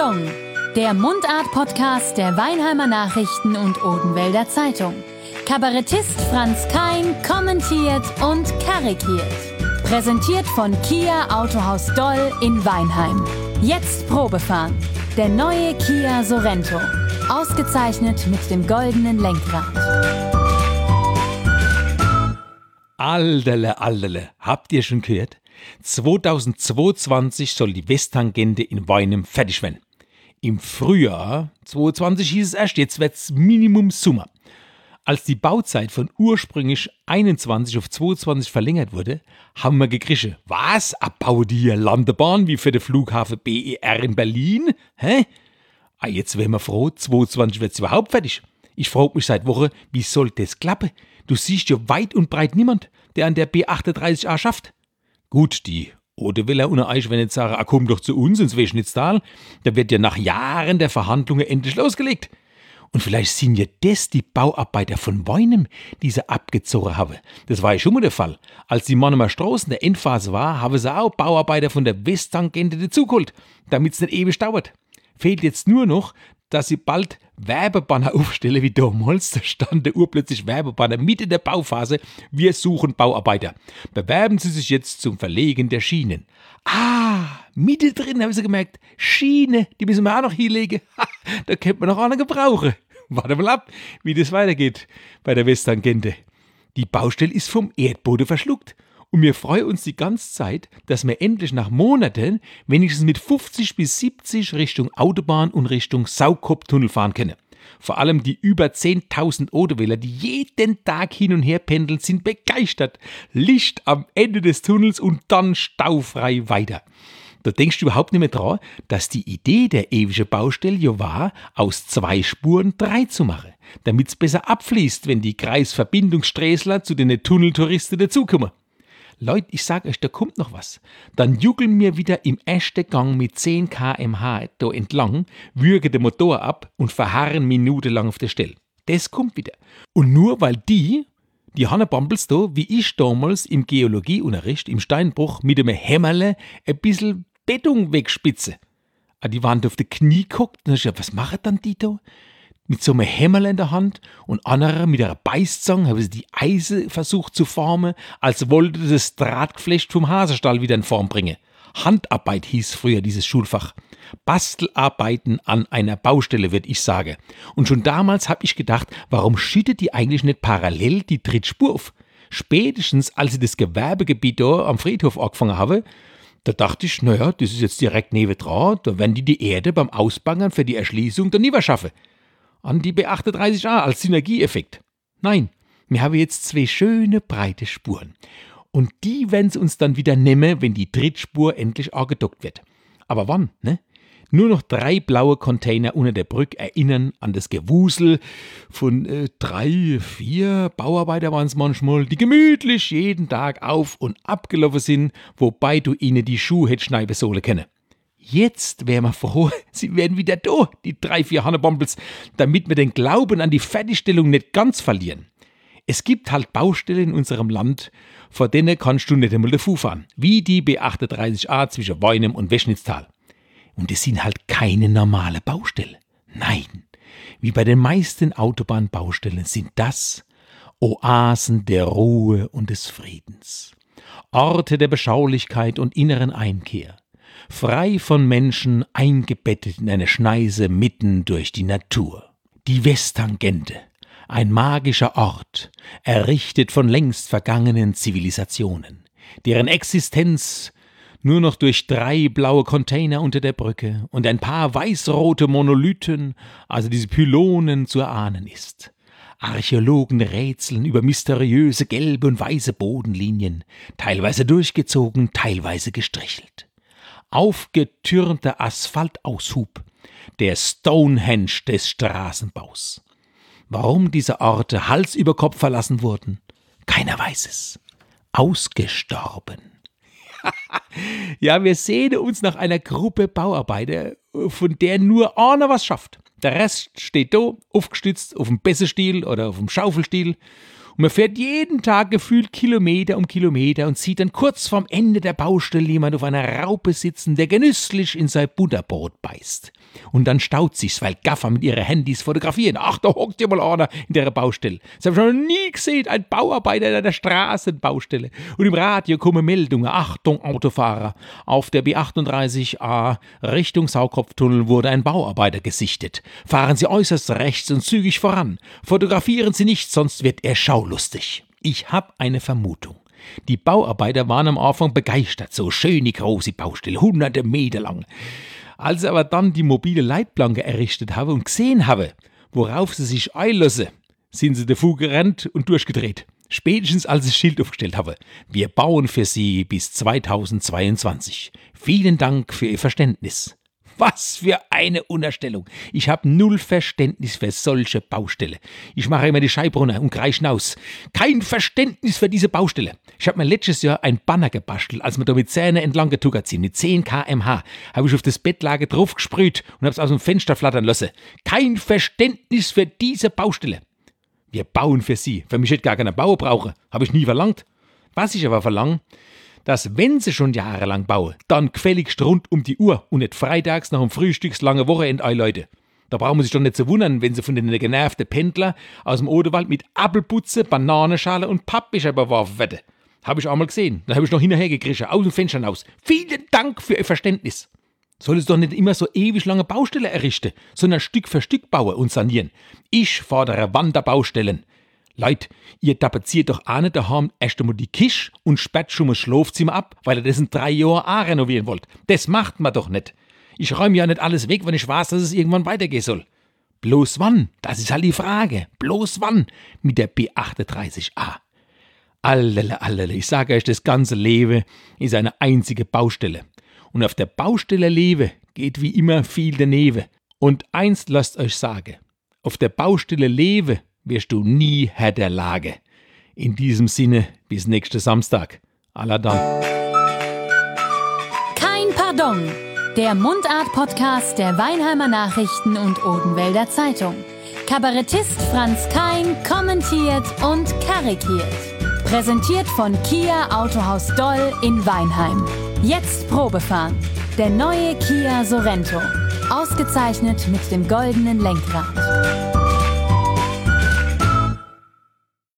Achtung! Der Mundart-Podcast der Weinheimer Nachrichten und Odenwälder Zeitung. Kabarettist Franz Kein kommentiert und karikiert. Präsentiert von Kia Autohaus Doll in Weinheim. Jetzt Probefahren. Der neue Kia Sorento. Ausgezeichnet mit dem goldenen Lenkrad. Alterle, habt ihr schon gehört? 2022 soll die Westtangente in Weinheim fertig werden. Im Frühjahr 2022 hieß es erst, jetzt wird's Minimum Sommer. Als die Bauzeit von ursprünglich 21 auf 22 verlängert wurde, haben wir gekriegt. Was? Abbauen die hier Landebahn wie für den Flughafen BER in Berlin? Hä? Jetzt wären wir froh, 22 wird's überhaupt fertig. Ich frage mich seit Wochen, wie soll das klappen? Du siehst ja weit und breit niemand, der an der B38a schafft. Gut, die Odeweller unter euch, wenn jetzt sagen, komm doch zu uns ins Weschnitztal, da wird ja nach Jahren der Verhandlungen endlich losgelegt. Und vielleicht sind ja das die Bauarbeiter von Weinheim, die sie abgezogen haben. Das war ja schon mal der Fall. Als die Mannheimer Straße in der Endphase war, haben sie auch Bauarbeiter von der Westtangente dazugeholt, damit es nicht ewig dauert. Fehlt jetzt nur noch, dass sie bald Werbebanner aufstellen wie damals. Da stand der urplötzlich Werbebanner mit in der Bauphase. Wir suchen Bauarbeiter. Bewerben Sie sich jetzt zum Verlegen der Schienen. Mitte drin haben sie gemerkt, Schiene, die müssen wir auch noch hinlegen. Da könnte man noch eine gebrauchen. Warte mal ab, wie das weitergeht bei der Westtangente. Die Baustelle ist vom Erdboden verschluckt. Und wir freuen uns die ganze Zeit, dass wir endlich nach Monaten wenigstens mit 50 bis 70 Richtung Autobahn und Richtung Saukopftunnel fahren können. Vor allem die über 10.000 Odewähler, die jeden Tag hin und her pendeln, sind begeistert. Licht am Ende des Tunnels und dann staufrei weiter. Da denkst du überhaupt nicht mehr dran, dass die Idee der ewigen Baustelle ja war, aus 2 Spuren 3 zu machen, damit es besser abfließt, wenn die Kreisverbindungssträßler zu den Tunneltouristen dazukommen. Leute, ich sag euch, da kommt noch was. Dann juckeln wir wieder im ersten Gang mit 10 km/h da entlang, würgen den Motor ab und verharren minutenlang auf der Stelle. Das kommt wieder. Und nur weil die Hannebambels da, wie ich damals im Geologieunterricht im Steinbruch mit einem Hämmerle ein bisschen Beton wegspitze. Die waren da auf die Knie geguckt und ich dachte, was machen dann die da? Mit so einem Hämmerle in der Hand und anderer mit einer Beißzange haben sie die Eise versucht zu formen, als wollte das Drahtgeflecht vom Hasenstall wieder in Form bringen. Handarbeit hieß früher dieses Schulfach. Bastelarbeiten an einer Baustelle, würde ich sagen. Und schon damals habe ich gedacht, warum schüttet die eigentlich nicht parallel die Trittspur auf? Spätestens, als sie das Gewerbegebiet da am Friedhof angefangen haben, da dachte ich, naja, das ist jetzt direkt nebendran, da werden die Erde beim Ausbaggern für die Erschließung dann nie schaffen. An die B38a als Synergieeffekt. Nein, wir haben jetzt 2 schöne, breite Spuren. Und die werden sie uns dann wieder nehmen, wenn die Trittspur endlich angedockt wird. Aber wann, ne? Nur noch 3 blaue Container unter der Brücke erinnern an das Gewusel von 3, 4 Bauarbeiter waren es manchmal, die gemütlich jeden Tag auf und abgelaufen sind, wobei du ihnen die Schuhe hättest schneiden sollen können. Jetzt wären wir froh, sie wären wieder da, die 3, 4 Hannebambels, damit wir den Glauben an die Fertigstellung nicht ganz verlieren. Es gibt halt Baustellen in unserem Land, vor denen kannst du nicht einmal davor fahren, wie die B38a zwischen Weinheim und Weschnitztal. Und es sind halt keine normale Baustelle. Nein, wie bei den meisten Autobahnbaustellen sind das Oasen der Ruhe und des Friedens, Orte der Beschaulichkeit und inneren Einkehr. Frei von Menschen, eingebettet in eine Schneise mitten durch die Natur. Die Westtangente, ein magischer Ort, errichtet von längst vergangenen Zivilisationen, deren Existenz nur noch durch 3 blaue Container unter der Brücke und ein paar weiß-rote Monolithen, also diese Pylonen, zu erahnen ist. Archäologen rätseln über mysteriöse gelbe und weiße Bodenlinien, teilweise durchgezogen, teilweise gestrichelt. Aufgetürmter Asphaltaushub, der Stonehenge des Straßenbaus. Warum diese Orte Hals über Kopf verlassen wurden, keiner weiß es. Ausgestorben. Ja, wir sehnen uns nach einer Gruppe Bauarbeiter, von der nur einer was schafft. Der Rest steht da, aufgestützt auf dem Bessenstiel oder auf dem Schaufelstiel Und man fährt jeden Tag gefühlt Kilometer um Kilometer und sieht dann kurz vorm Ende der Baustelle jemand auf einer Raupe sitzen, der genüsslich in sein Butterbrot beißt. Und dann staut sich's, weil Gaffer mit ihren Handys fotografieren. Ach, da hockt ja mal einer in der Baustelle. Das habe ich noch nie gesehen, ein Bauarbeiter an der Straßenbaustelle. Und im Radio kommen Meldungen. Achtung, Autofahrer. Auf der B38a Richtung Saukopftunnel wurde ein Bauarbeiter gesichtet. Fahren Sie äußerst rechts und zügig voran. Fotografieren Sie nicht, sonst wird er schaulustig. Ich habe eine Vermutung. Die Bauarbeiter waren am Anfang begeistert. So schöne große Baustelle, hunderte Meter lang. Als sie aber dann die mobile Leitplanke errichtet haben und gesehen haben, worauf sie sich einlassen, sind sie davor gerannt und durchgedreht. Spätestens als sie das Schild aufgestellt haben. Wir bauen für Sie bis 2022. Vielen Dank für Ihr Verständnis. Was für eine Unterstellung. Ich habe null Verständnis für solche Baustelle. Ich mache immer die Scheibe runter und kreische hinaus. Kein Verständnis für diese Baustelle. Ich habe mir letztes Jahr ein Banner gebastelt, als wir da mit Zähne entlang getuckert sind. Mit 10 km/h habe ich auf das Bettlager drauf gesprüht und habe es aus dem Fenster flattern lassen. Kein Verständnis für diese Baustelle. Wir bauen für Sie. Für mich hätte gar keiner Bauer brauchen. Habe ich nie verlangt. Was ich aber verlange, dass, wenn sie schon jahrelang bauen, dann gefälligst rund um die Uhr und nicht freitags nach dem frühstückslangen Wochenende einläuten. Da brauchen wir sich doch nicht zu wundern, wenn sie von den genervten Pendlern aus dem Odenwald mit Apfelputze, Bananenschale und Pappbecher beworfen werden. Habe ich einmal gesehen. Da habe ich noch hinterher gekriegt, aus dem Fenster hinaus. Vielen Dank für Ihr Verständnis. Soll es doch nicht immer so ewig lange Baustelle errichten, sondern Stück für Stück bauen und sanieren. Ich fordere Wanderbaustellen. Leute, ihr tapeziert doch auch nicht daheim erst einmal die Küche und sperrt schon mal das Schlafzimmer ab, weil ihr das in 3 Jahren auch renovieren wollt. Das macht man doch nicht. Ich räume ja nicht alles weg, wenn ich weiß, dass es irgendwann weitergehen soll. Bloß wann? Das ist halt die Frage. Bloß wann? Mit der B38a. Allele, ich sage euch, das ganze Leben ist eine einzige Baustelle. Und auf der Baustelle leben geht wie immer viel daneben. Und eins lasst euch sagen, auf der Baustelle leben wirst du nie Herr der Lage. In diesem Sinne, bis nächsten Samstag. Aladan. Kein Pardon. Der Mundart-Podcast der Weinheimer Nachrichten und Odenwälder Zeitung. Kabarettist Franz Kein kommentiert und karikiert. Präsentiert von Kia Autohaus Doll in Weinheim. Jetzt Probefahren. Der neue Kia Sorento. Ausgezeichnet mit dem goldenen Lenkrad.